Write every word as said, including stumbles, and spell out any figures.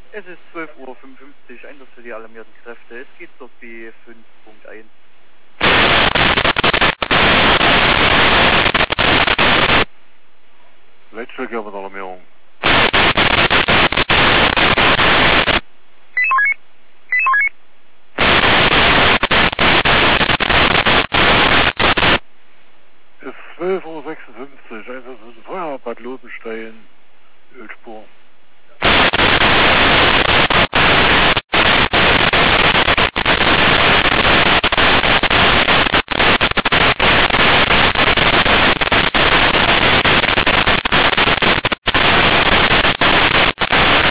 Es ist zwölf Uhr fünfundfünfzig, Einsatz für die alarmierten Kräfte. Es geht zur B fünf Punkt eins. Leitstücke mit Alarmierung. Es ist zwölf Uhr sechsundfünfzig, Einsatz für den Feuerbad Lobenstein.